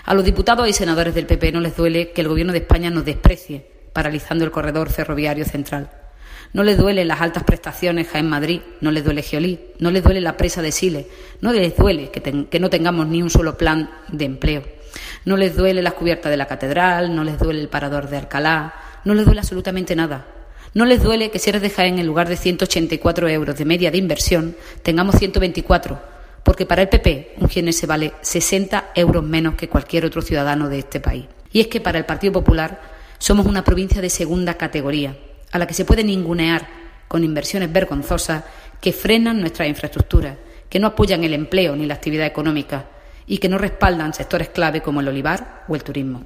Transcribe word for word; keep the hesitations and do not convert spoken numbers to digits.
A los diputados y senadores del P P no les duele que el Gobierno de España nos desprecie, paralizando el corredor ferroviario central. No les duelen las altas prestaciones Jaén-Madrid, no les duele Geolí, no les duele la presa de Siles, no les duele que, ten, que no tengamos ni un solo plan de empleo, no les duele las cubiertas de la Catedral, no les duele el parador de Alcalá, no les duele absolutamente nada. No les duele que si eres de Jaén, en lugar de ciento ochenta y cuatro euros de media de inversión, tengamos ciento veinticuatro, porque para el P P un jienense vale sesenta euros menos que cualquier otro ciudadano de este país. Y es que para el Partido Popular somos una provincia de segunda categoría, a la que se puede ningunear con inversiones vergonzosas que frenan nuestras infraestructuras, que no apoyan el empleo ni la actividad económica y que no respaldan sectores clave como el olivar o el turismo.